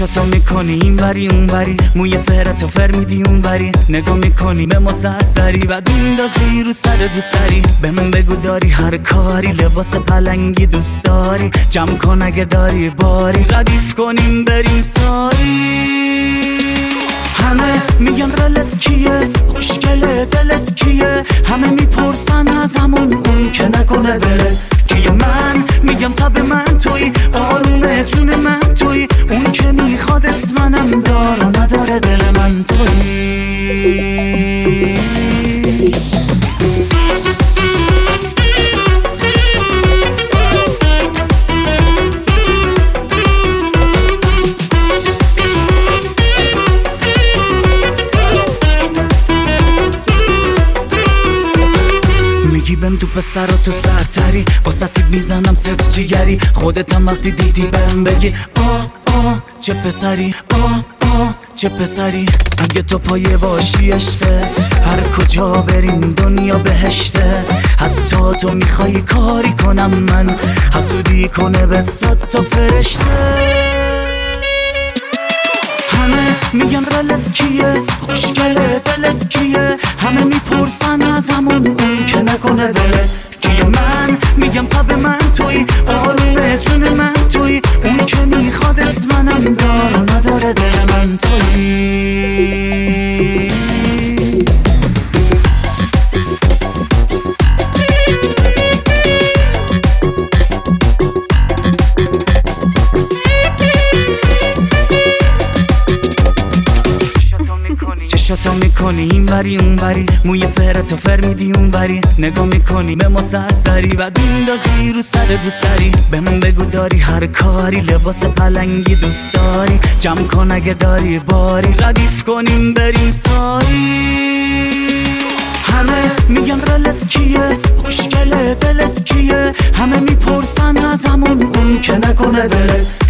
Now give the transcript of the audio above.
چشاتو میکنی این وری اون وری، موی فرتو فر میدی اون وری، نگاه میکنی به ما سرسری و میندازی رو سر دوست داری. بهم بگو داری هر کاری، لباس پلنگی دوست داری، جمع کن اگه داری باری، ردیف کنیم بریم ساری. همه میگن رلت کیه، خوشگله دلت کیه، همه میپرسن از همون اون که نکنه ولت کیه. من میگم تب من توی، آرومه جون من توی، اون که میخوادت منم دار و نداره دل من توی. میگی بهم تو پسر تو سرتری، واسطی میزنم ست جیگری، خودت هم وقتی دیدی بهم بگی آه آه چه پسری، آه آه چه پسری. اگه تو پایه باشی عشقه، هر کجا بریم دنیا بهشته. حتی تو میخوای کاری کنم من، حسودی کنه بهت 100 تا فرشته. همه میگن رلت کیه، خوشگله دلت کیه، همه میپرسن از همون اون که نکنه ولت کیه. من میگم تب من توی، آرومه جون من توی، اون که میخوادت منم دار و نداره دل من توی. چشاتو میکنی این وری اون وری، موی فرتو فر میدی اون وری، نگاه میکنی به ما سرسری و میندازی رو سر دوست داری. بهم بگو داری هر کاری، لباس پلنگی دوست داری، جمع کن اگه داری باری، ردیف کنیم بریم ساری. همه میگن رلت کیه، خوشگله دلت کیه، همه میپرسن از همون اون که نکنه ولت